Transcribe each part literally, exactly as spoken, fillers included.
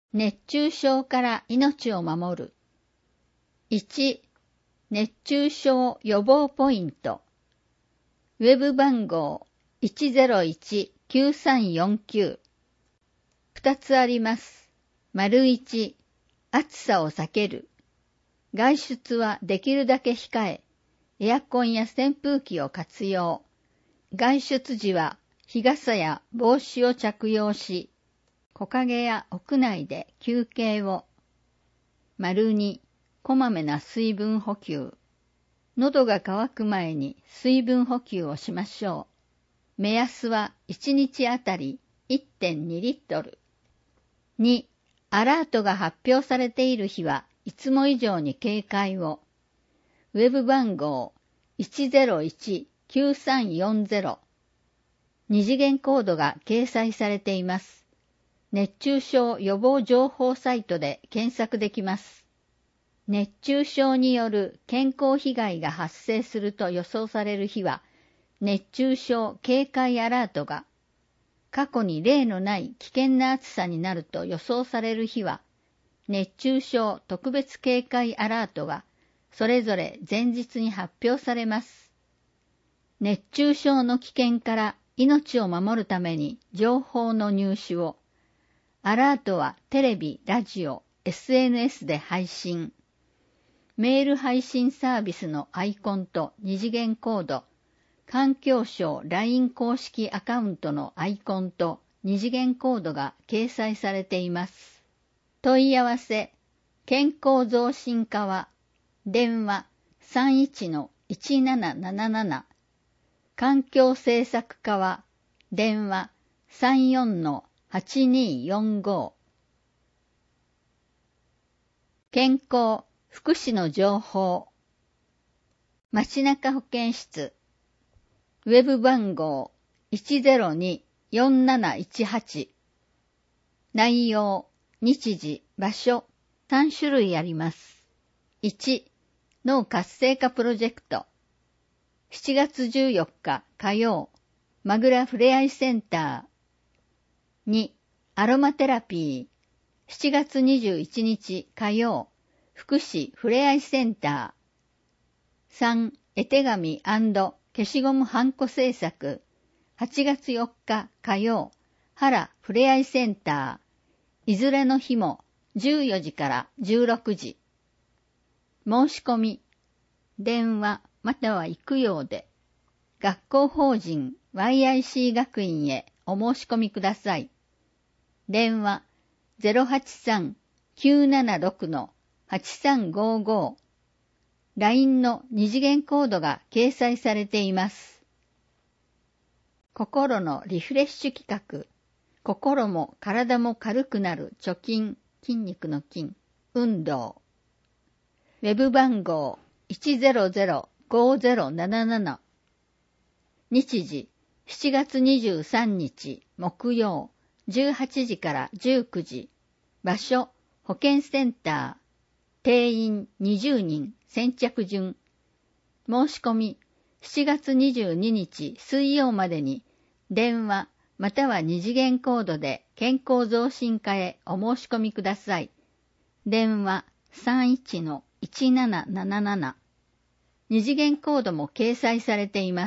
熱中症から命を守る。いち、熱中症予防ポイント。ウェブ番号 いちゼロいち きゅうさんよんきゅう。二つあります。丸一、暑さを避ける。外出はできるだけ控え、エアコンや扇風機を活用。外出時は日傘や帽子を着用し、木陰や屋内で休憩を。丸に、こまめな水分補給。喉が渇く前に水分補給をしましょう。目安はいちにちあたり いってんにリットル。に、アラートが発表されている日はいつも以上に警戒を。ウェブ番号 いちゼロいち きゅうさんよんゼロ。二次元コードが掲載されています。熱中症予防情報サイトで検索できます。熱中症による健康被害が発生すると予想される日は、熱中症警戒アラートが、過去に例のない危険な暑さになると予想される日は、熱中症特別警戒アラートが、それぞれ前日に発表されます。熱中症の危険から命を守るために情報の入手を、アラートはテレビ、ラジオ、エスエヌエス で配信。メール配信サービスのアイコンと二次元コード、環境省 ライン 公式アカウントのアイコンと二次元コードが掲載されています。問い合わせ、健康増進課は、電話 さんいちのいちなななななな、環境政策課は、電話 さんよんのはちによんご。健康、福祉の情報。街中保健室。ウェブ番号 いちゼロに よんなないちはち。内容、日時、場所、さん種類あります。いち、脳活性化プロジェクト。しちがつじゅうよっか火曜、マグラふれあいセンター。に、アロマテラピー。しちがつにじゅういちにち火曜、福祉ふれあいセンター。さん、絵手紙&消しゴムハンコ製作。はちがつよっか火曜、原ふれあいセンター。いずれの日もじゅうよじからじゅうろくじ。申し込み、電話または行くようで、学校法人 ワイアイシー 学院へお申し込みください。電話 ゼロはちさん きゅうななろく のはちさんごご。ライン の二次元コードが掲載されています。心のリフレッシュ企画。心も体も軽くなる貯金、筋肉の筋、運動。ウェブ番号 いちゼロゼロ ごゼロなななな。日時しちがつにじゅうさんにち木曜じゅうはちじからじゅうくじ。場所保健センター。定員にじゅうにん先着順。申し込みしちがつにじゅうににち水曜までに電話または二次元コードで健康増進課へお申し込みください。電話 さんいちのいちなななななな。二次元コードも掲載されています。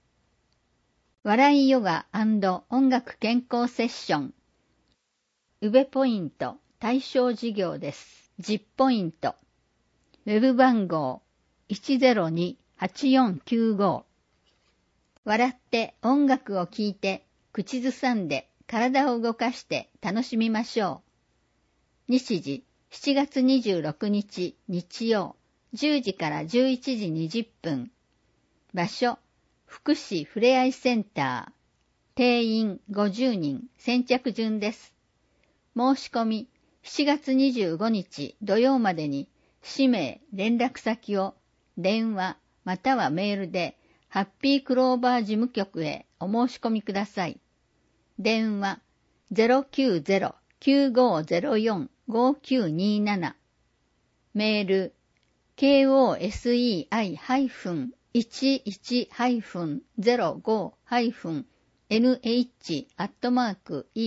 笑いヨガ&音楽健康セッション。宇部ポイント対象事業です。じゅっポイント。ウェブ番号 いちゼロに はちよんきゅうご。笑って音楽を聴いて口ずさんで体を動かして楽しみましょう。日時しちがつにじゅうろくにち日曜じゅうじからじゅういちじにじゅっぷん。場所福祉ふれあいセンター。定員ごじゅうにん先着順です。申し込みしちがつにじゅうごにち土曜までに氏名、連絡先を電話またはメールでハッピークローバー事務局へお申し込みください。電話 ゼロきゅうゼロ きゅうごゼロよん ごきゅうになな。メール ケーオーエスイーアイ いちいち ゼロご エヌエイチ アットマーク イー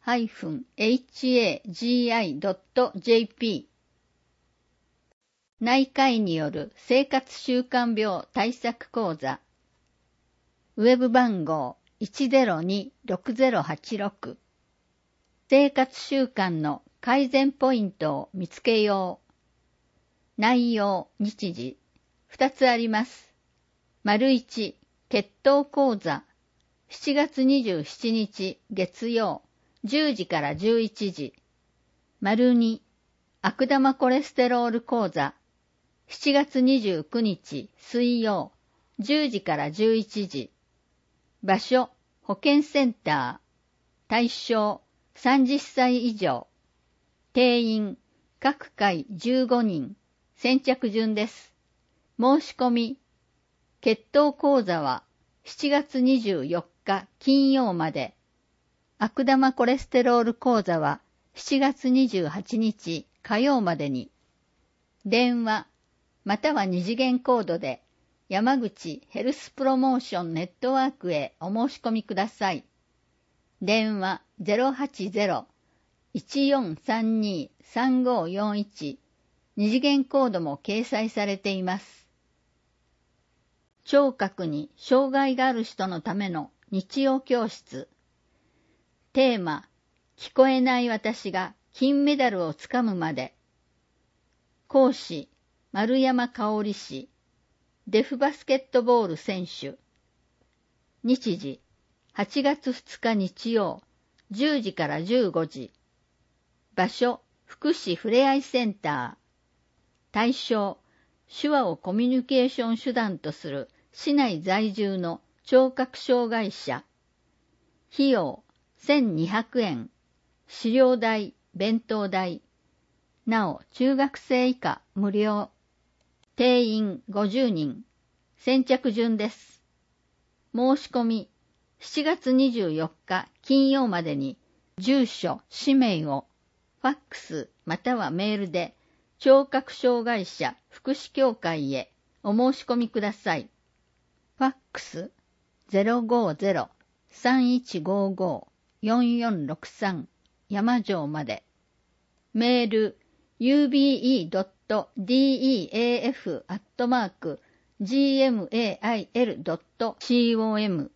ハチエージーアイドットジェーピー 内科医による生活習慣病対策講座。ウェブ番号 いちゼロにろくゼロはちろく。生活習慣の改善ポイントを見つけよう。内容、日時、ふたつあります。丸いち、血糖講座。しちがつにじゅうしちにち月曜、じゅうじからじゅういちじ。丸に、悪玉コレステロール講座。しちがつにじゅうくにち水曜、じゅうじからじゅういちじ。場所、保健センター。対象、さんじゅっさい以上。定員、各回じゅうごにん。先着順です。申し込み。血糖講座はしちがつにじゅうよっか金曜まで。悪玉コレステロール講座はしちがつにじゅうはちにち火曜までに。電話、または二次元コードで山口ヘルスプロモーションネットワークへお申し込みください。電話 ゼロはちゼロ いちよんさんに さんごよんいち。二次元コードも掲載されています。聴覚に障害がある人のための日曜教室。テーマ、聞こえない私が金メダルをつかむまで。講師、丸山香織氏。デフバスケットボール選手。日時、はちがつふつか日曜、じゅうじからじゅうごじ。場所、福祉ふれあいセンター。対象、手話をコミュニケーション手段とする市内在住の聴覚障害者。費用、せんにひゃくえん。資料代、弁当代。なお、中学生以下無料。定員ごじゅうにん。先着順です。申し込み、しちがつにじゅうよっか金曜までに、住所、氏名を、ファックスまたはメールで、聴覚障害者福祉協会へお申し込みください。ファックス ゼロごゼロ さんいちごご よんよんろくさん 山城まで。メール ユービーイードットディーイーエーエフ アットマーク ジーエムエーアイエルドットコム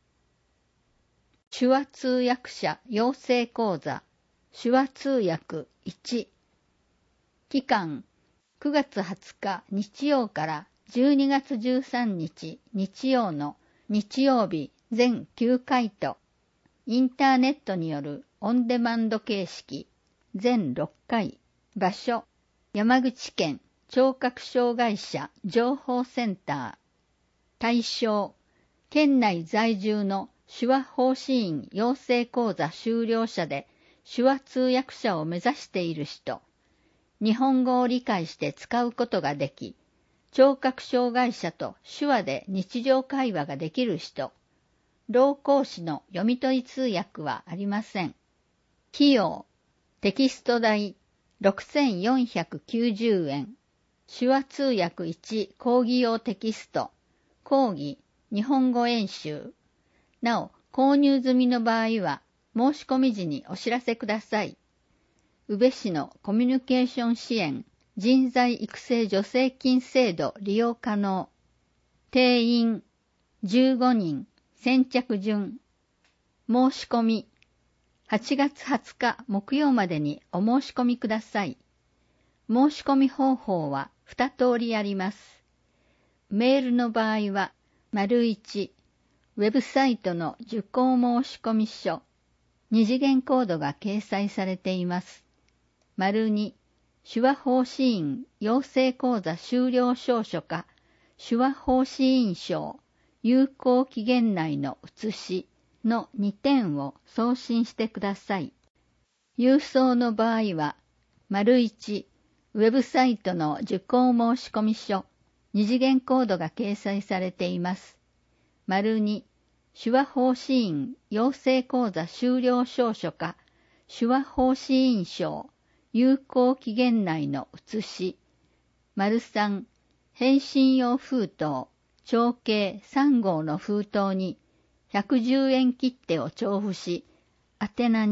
手話通訳者養成講座手話通訳いち。期間くがつはつか日曜からじゅうにがつじゅうさんにち日曜の日曜日全きゅうかいとインターネットによるオンデマンド形式全ろっかい。場所、山口県聴覚障害者情報センター。対象、県内在住の手話奉仕員養成講座修了者で手話通訳者を目指している人。日本語を理解して使うことができ、聴覚障害者と手話で日常会話ができる人。老講師の読み取り通訳はありません。費用、テキスト代ろくせんよんひゃくきゅうじゅうえん。手話通訳いち講義用テキスト。講義、日本語演習。なお、購入済みの場合は、申し込み時にお知らせください。宇部市のコミュニケーション支援人材育成助成金制度利用可能。定員じゅうごにん。先着順。申し込みはちがつはつか木曜までにお申し込みください。申し込み方法はに通りあります。メールの場合は、丸いち、ウェブサイトの受講申込書、二次元コードが掲載されています。丸に、手話奉仕員養成講座修了証書か、手話奉仕員証、有効期限内の写しのにてんを送信してください。郵送の場合は、丸いち、ウェブサイトの受講申込書、二次元コードが掲載されています。丸に、手話奉仕員養成講座修了証書か、手話奉仕員証、有効期限内の写し。丸さん、返信用封筒、長径さんごうの封筒にひゃくじゅうえん切手を調布し、宛名に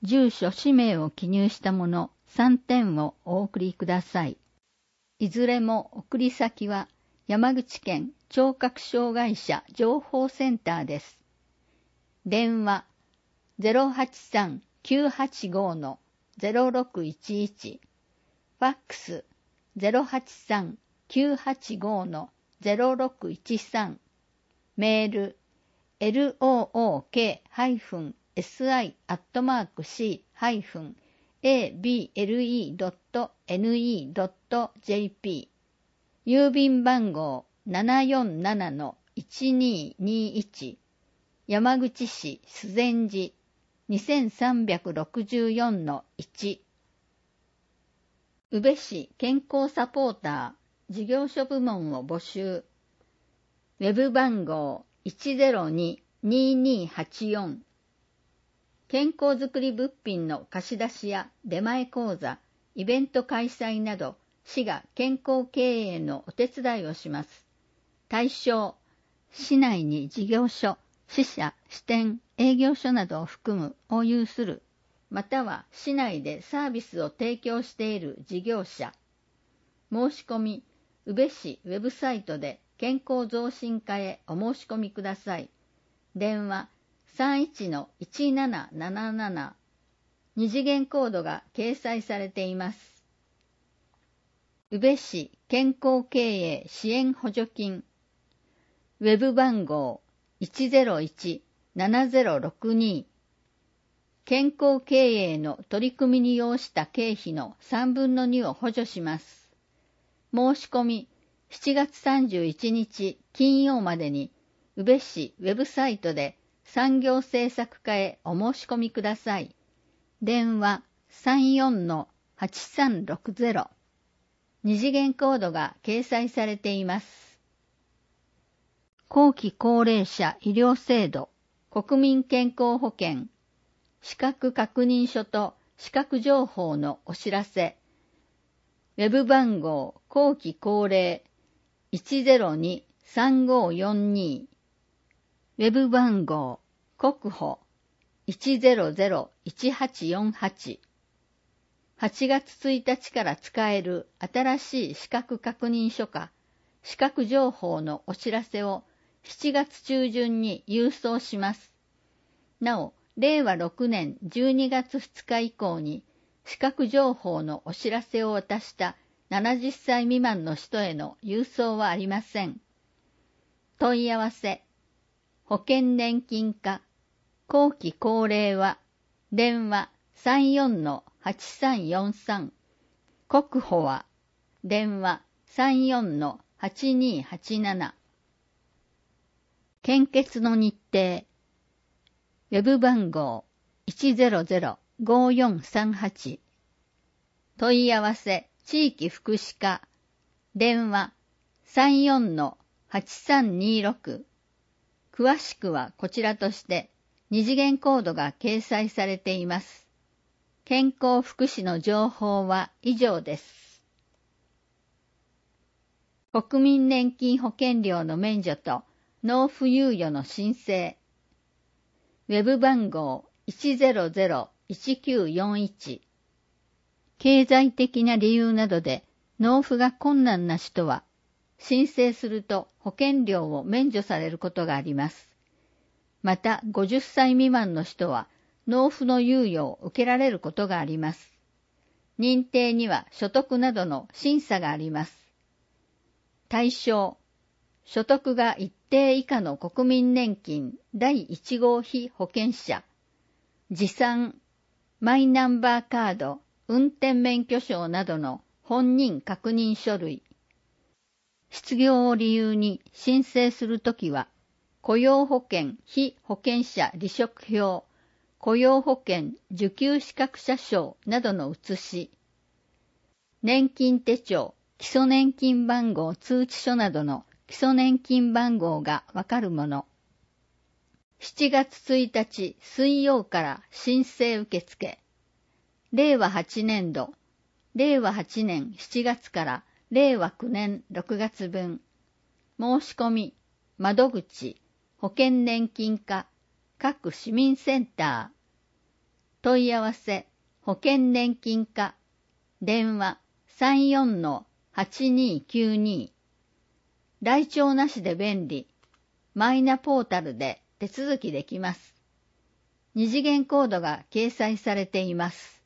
住所氏名を記入したものさんてんをお送りください。いずれも送り先は山口県聴覚障害者情報センターです。電話 ゼロはちさん きゅうはちご の ゼロろくいちいち、ファックス ゼロはちさん きゅうはちご の ゼロろくいちさん、メール ローケーエスアイ アットマーク シー エービーエルイー ドット エヌイー ドット ジェーピー、 郵便番号 ななよんななのいちにーにーいち、 山口市修善寺 にせんさんびゃくろくじゅうよんのいち。 宇部市健康サポーター事業所部門を募集。ウェブ番号 いちゼロに にーにーはちよん。健康づくり物品の貸し出しや出前講座、イベント開催など、市が健康経営のお手伝いをします。対象、市内に事業所、支社、支店、営業所などを含むを有する、または市内でサービスを提供している事業者。申し込み、宇部市ウェブサイトで健康増進課へお申し込みください。電話 さんいちのいちなななななな、二次元コードが掲載されています。宇部市健康経営支援補助金。ウェブ番号 いちゼロいち ななゼロろくに。健康経営の取り組みに要した経費のさんぶんのにを補助します。申し込みしちがつさんじゅういちにち金曜までに宇部市ウェブサイトで産業政策課へお申し込みください。電話 さんよんのはちさんろくゼロ。二次元コードが掲載されています。後期高齢者医療制度国民健康保険資格確認書と資格情報のお知らせ。ウェブ番号後期高齢 いちゼロに さんごよんに。ウェブ番号国保 いちゼロゼロ いちはちよんはち。はちがつついたちから使える新しい資格確認書か資格情報のお知らせをしちがつ中旬に郵送します。なお、れいわろくねんじゅうにがつふつか以降に資格情報のお知らせを渡したななじゅっさい未満の人への郵送はありません。問い合わせ保険年金課後期高齢は電話 さんよんのはちさんよんさん。国保は電話 さんよんのはちにはちなな。献血の日程ウェブ番号 いちゼロゼロ ごよんさんはち。問い合わせ地域福祉課電話 さんよんのはちさんにろく。詳しくはこちらとして二次元コードが掲載されています。健康福祉の情報は以上です。国民年金保険料の免除と納付猶予の申請。ウェブ番号 いちゼロゼロ いちきゅうよんいち。経済的な理由などで納付が困難な人は、申請すると保険料を免除されることがあります。また、ごじゅっさい未満の人は、納付の猶予を受けられることがあります。認定には所得などの審査があります。対象、所得が一定以下の国民年金だいいち号被保険者、持参、マイナンバーカード、運転免許証などの本人確認書類。失業を理由に申請するときは、雇用保険被保険者離職票、雇用保険受給資格者証などの写し、年金手帳、基礎年金番号通知書などの基礎年金番号がわかるもの。しちがつついたち水曜から申請受付。れいわはちねんど、れいわはちねんしちがつかられいわきゅうねんろくがつぶん。申し込み、窓口、保険年金課、各市民センタ問い合わせ、保険年金課、電話 さんよんのはちにーきゅうにー。来庁なしで便利。マイナポータルで手続きできます。二次元コードが掲載されています。